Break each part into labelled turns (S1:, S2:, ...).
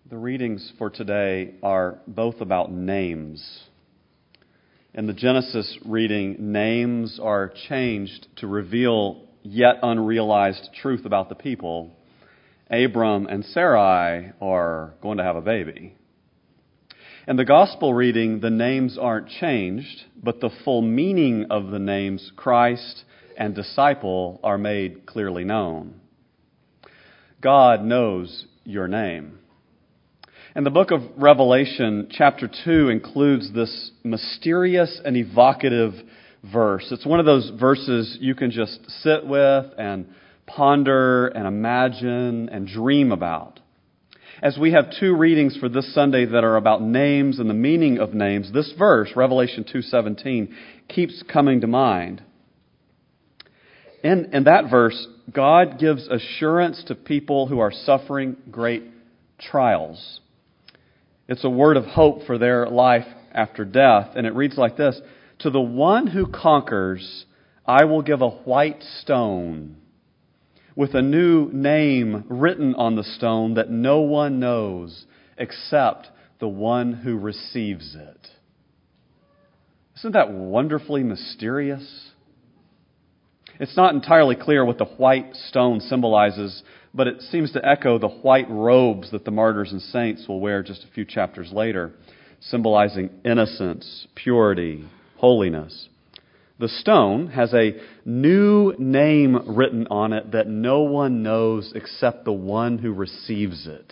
S1: The readings for today are both about names. In the Genesis reading, names are changed to reveal yet unrealized truth about the people. Abram and Sarai are going to have a baby. In the Gospel reading, the names aren't changed, but the full meaning of the names Christ and disciple are made clearly known. God knows your name. And the book of Revelation, chapter 2, includes this mysterious and evocative verse. It's one of those verses you can just sit with and ponder and imagine and dream about. As we have two readings for this Sunday that are about names and the meaning of names, this verse, Revelation 2:17, keeps coming to mind. In that verse, God gives assurance to people who are suffering great trials. It's a word of hope for their life after death. And it reads like this: "To the one who conquers, I will give a white stone with a new name written on the stone that no one knows except the one who receives it." Isn't that wonderfully mysterious? It's not entirely clear what the white stone symbolizes, but it seems to echo the white robes that the martyrs and saints will wear just a few chapters later, symbolizing innocence, purity, holiness. The stone has a new name written on it that no one knows except the one who receives it.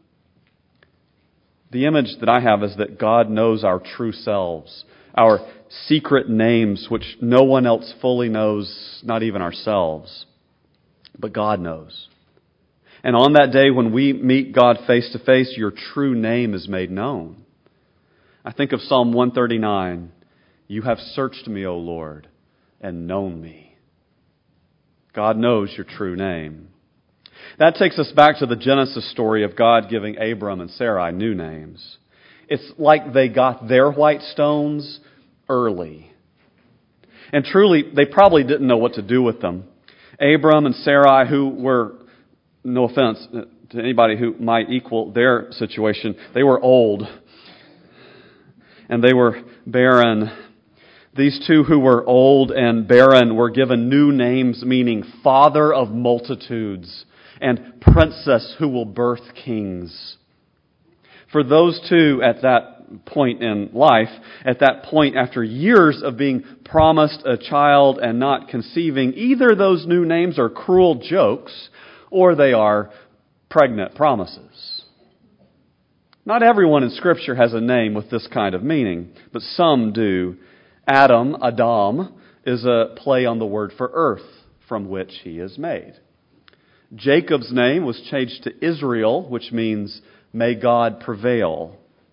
S1: The image that I have is that God knows our true selves, our secret names which no one else fully knows, not even ourselves. But God knows. And on that day when we meet God face to face, your true name is made known. I think of Psalm 139. "You have searched me, O Lord, and known me." God knows your true name. That takes us back to the Genesis story of God giving Abram and Sarai new names. It's like they got their white stones early. And truly, they probably didn't know what to do with them. Abram and Sarai, who were, no offense to anybody who might equal their situation, they were old. And they were barren. These two who were old and barren were given new names meaning father of multitudes and princess who will birth kings. For those two at that point in life, at that point after years of being promised a child and not conceiving, either those new names are cruel jokes or they are pregnant promises. Not everyone in Scripture has a name with this kind of meaning, but some do. Adam, is a play on the word for earth, from which he is made. Jacob's name was changed to Israel, which means may God prevail.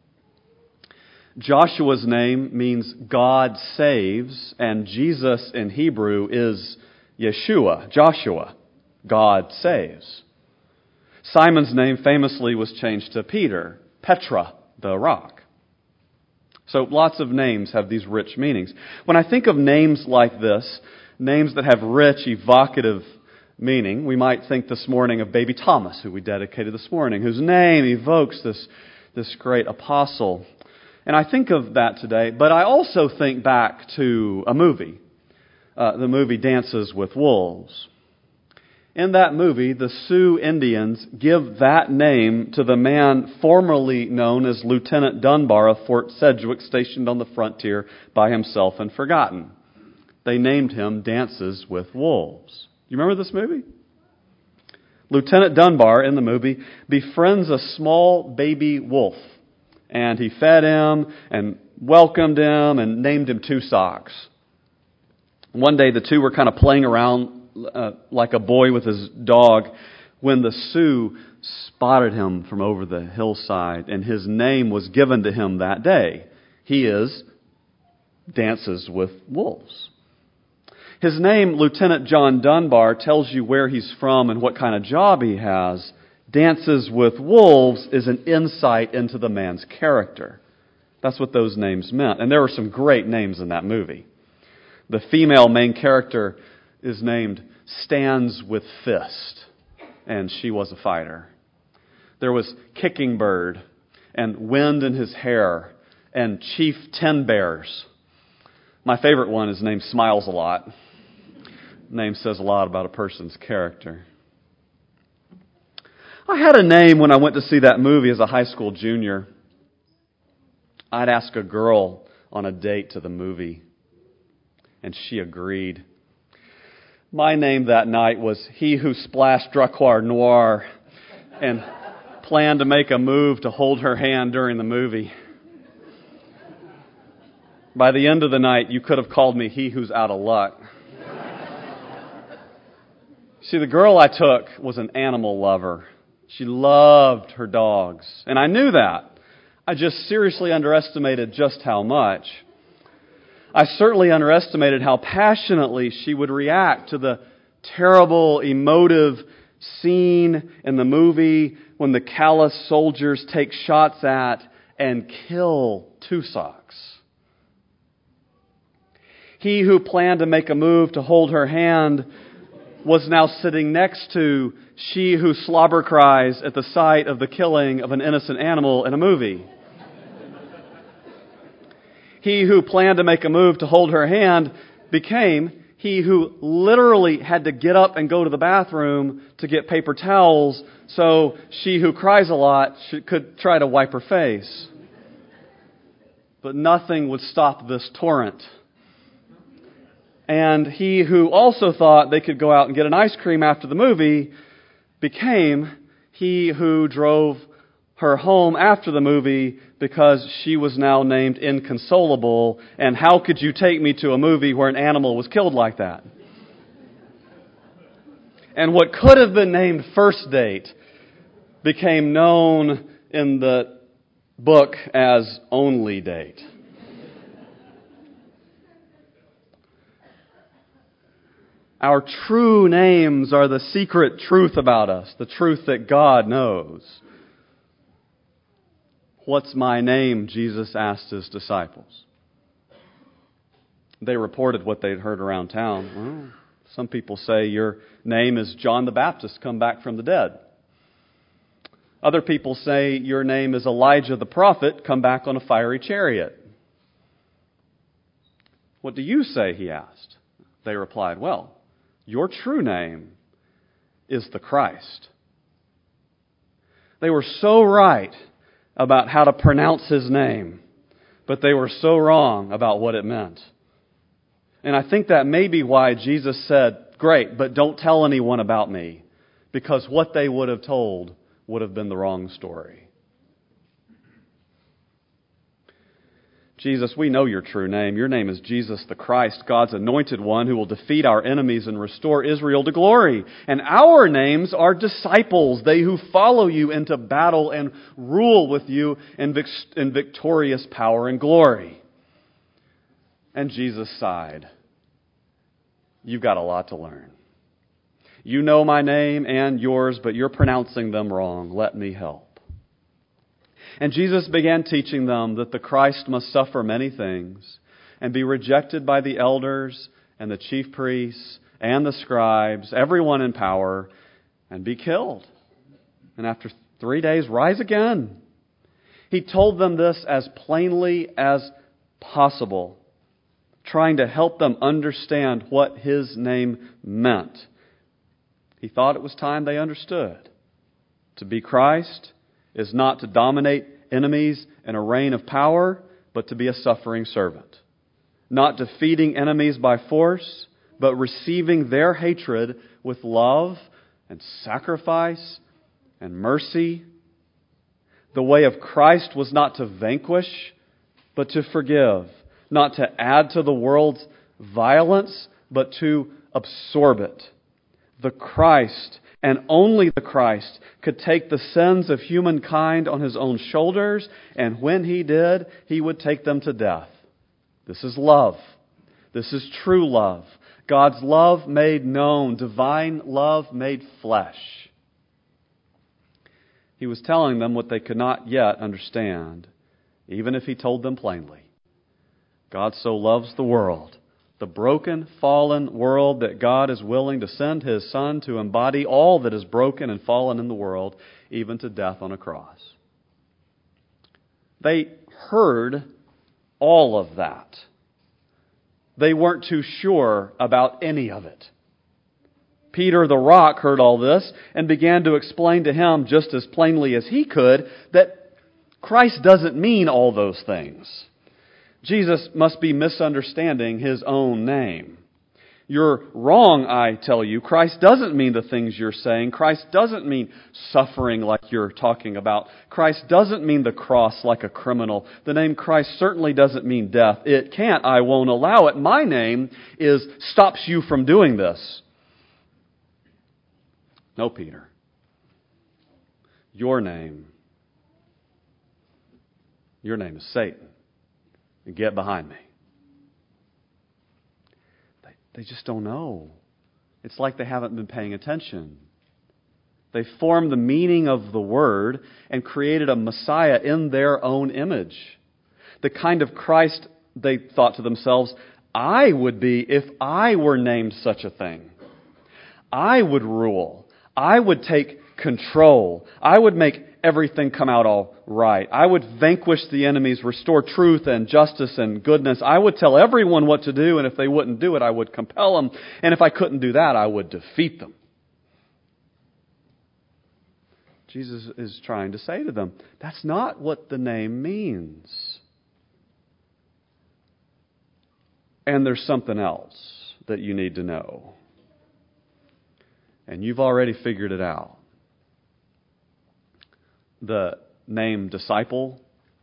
S1: Joshua's name means God saves, and Jesus in Hebrew is Yeshua, Joshua, God saves. Simon's name famously was changed to Peter, Petra, the rock. So lots of names have these rich meanings. When I think of names like this, names that have rich, evocative meaning, we might think this morning of baby Thomas, who we dedicated this morning, whose name evokes this great apostle. And I think of that today, but I also think back to a movie, the movie Dances with Wolves. In that movie, the Sioux Indians give that name to the man formerly known as Lieutenant Dunbar of Fort Sedgwick, stationed on the frontier by himself and forgotten. They named him Dances with Wolves. You remember this movie? Lieutenant Dunbar in the movie befriends a small baby wolf. And he fed him and welcomed him and named him Two Socks. One day the two were kind of playing around like a boy with his dog when the Sioux spotted him from over the hillside, and his name was given to him that day. He is Dances with Wolves. His name, Lieutenant John Dunbar, tells you where he's from and what kind of job he has. Dances with Wolves is an insight into the man's character. That's what those names meant. And there were some great names in that movie. The female main character is named Stands with Fist, and she was a fighter. There was Kicking Bird and Wind in His Hair and Chief Ten Bears. My favorite one is named Smiles a Lot. Name says a lot about a person's character. I had a name when I went to see that movie as a high school junior. I'd ask a girl on a date to the movie, and she agreed. My name that night was He Who Splashed Dracoir Noir and planned to make a move to hold her hand during the movie. By the end of the night, you could have called me He Who's Out of Luck. See, the girl I took was an animal lover. She loved her dogs, and I knew that. I just seriously underestimated just how much. I certainly underestimated how passionately she would react to the terrible, emotive scene in the movie when the callous soldiers take shots at and kill Tussox. He who planned to make a move to hold her hand was now sitting next to she who slobber cries at the sight of the killing of an innocent animal in a movie. He who planned to make a move to hold her hand became he who literally had to get up and go to the bathroom to get paper towels so she who cries a lot could try to wipe her face. But nothing would stop this torrent. And he who also thought they could go out and get an ice cream after the movie became he who drove her home after the movie because she was now named Inconsolable. And how could you take me to a movie where an animal was killed like that? And what could have been named First Date became known in the book as Only Date. Our true names are the secret truth about us, the truth that God knows. What's my name? Jesus asked His disciples. They reported what they'd heard around town. Well, some people say your name is John the Baptist, come back from the dead. Other people say your name is Elijah the prophet, come back on a fiery chariot. What do you say? He asked. They replied, well, your true name is the Christ. They were so right about how to pronounce His name, but they were so wrong about what it meant. And I think that may be why Jesus said, great, but don't tell anyone about me, because what they would have told would have been the wrong story. Jesus, we know your true name. Your name is Jesus the Christ, God's anointed one who will defeat our enemies and restore Israel to glory. And our names are disciples, they who follow you into battle and rule with you in victorious power and glory. And Jesus sighed. You've got a lot to learn. You know my name and yours, but you're pronouncing them wrong. Let me help. And Jesus began teaching them that the Christ must suffer many things and be rejected by the elders and the chief priests and the scribes, everyone in power, and be killed. And after 3 days, rise again. He told them this as plainly as possible, trying to help them understand what His name meant. He thought it was time they understood. To be Christ is not to dominate enemies in a reign of power, but to be a suffering servant. Not defeating enemies by force, but receiving their hatred with love and sacrifice and mercy. The way of Christ was not to vanquish, but to forgive. Not to add to the world's violence, but to absorb it. The Christ, and only the Christ, could take the sins of humankind on His own shoulders, and when He did, He would take them to death. This is love. This is true love. God's love made known, divine love made flesh. He was telling them what they could not yet understand, even if He told them plainly. God so loves the world, the broken, fallen world, that God is willing to send His Son to embody all that is broken and fallen in the world. even to death on a cross. They heard all of that. They weren't too sure about any of it. Peter the rock heard all this and began to explain to him just as plainly as he could that Christ doesn't mean all those things. Jesus must be misunderstanding His own name. You're wrong, I tell you. Christ doesn't mean the things you're saying. Christ doesn't mean suffering like you're talking about. Christ doesn't mean the cross like a criminal. The name Christ certainly doesn't mean death. It can't. I won't allow it. My name stops you from doing this. No, Peter. Your name is Satan. Get behind me. They just don't know. It's like they haven't been paying attention. They formed the meaning of the word and created a Messiah in their own image. The kind of Christ, they thought to themselves, I would be if I were named such a thing. I would rule. I would take control. I would make everything come out all right. I would vanquish the enemies, restore truth and justice and goodness. I would tell everyone what to do, and if they wouldn't do it, I would compel them. And if I couldn't do that, I would defeat them. Jesus is trying to say to them, that's not what the name means. And there's something else that you need to know. And you've already figured it out. The name disciple,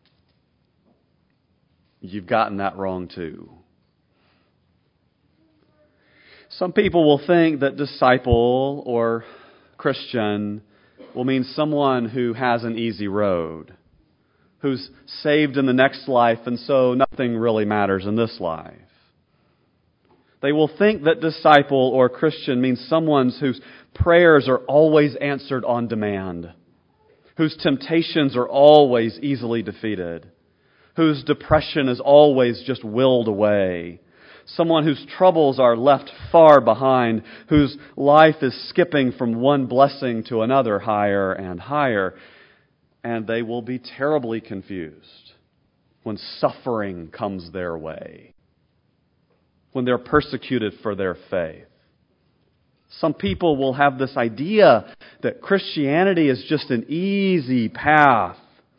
S1: you've gotten that wrong too. Some people will think that disciple or Christian will mean someone who has an easy road, who's saved in the next life, and so nothing really matters in this life. They will think that disciple or Christian means someone whose prayers are always answered on demand, whose temptations are always easily defeated, whose depression is always just willed away, someone whose troubles are left far behind, whose life is skipping from one blessing to another higher and higher. And they will be terribly confused when suffering comes their way, when they're persecuted for their faith. Some people will have this idea that Christianity is just an easy path.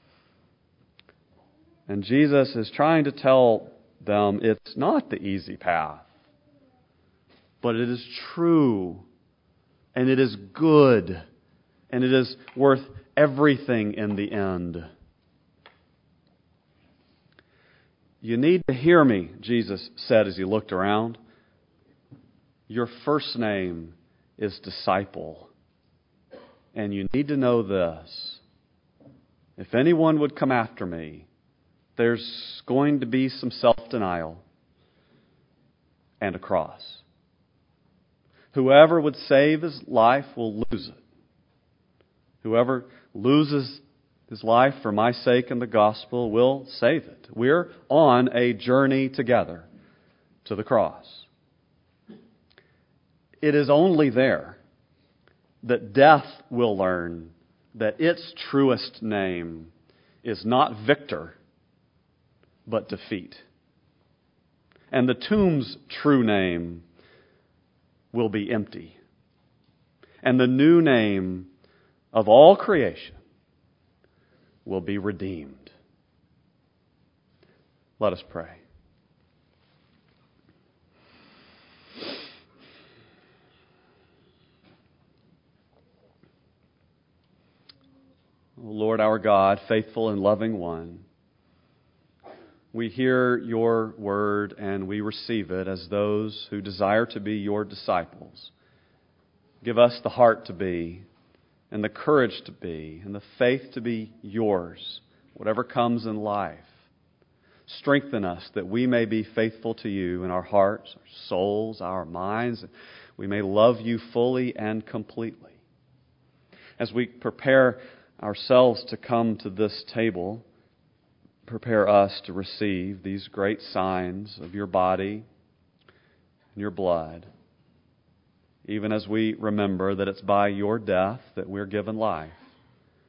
S1: And Jesus is trying to tell them it's not the easy path. But it is true. And it is good. And it is worth everything in the end. You need to hear me, Jesus said as He looked around. Your first name is disciple. And you need to know this. If anyone would come after me, there's going to be some self-denial and a cross. Whoever would save his life will lose it. Whoever loses his life for my sake and the gospel will save it. We're on a journey together to the cross. It is only there that death will learn that its truest name is not victor, but defeat. And the tomb's true name will be empty. And the new name of all creation will be redeemed. Let us pray. O Lord our God, faithful and loving one, we hear your word and we receive it as those who desire to be your disciples. Give us the heart to be, and the courage to be, and the faith to be yours, whatever comes in life. Strengthen us that we may be faithful to you in our hearts, our souls, our minds. And we may love you fully and completely. As we prepare ourselves to come to this table, prepare us to receive these great signs of your body and your blood, even as we remember that it's by your death that we're given life.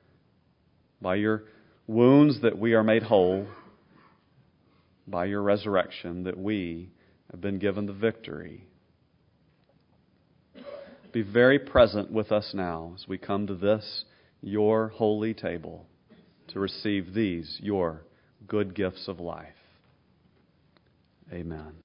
S1: By your wounds that we are made whole, by your resurrection that we have been given the victory. Be very present with us now as we come to this, your holy table, to receive these, your good gifts of life. Amen.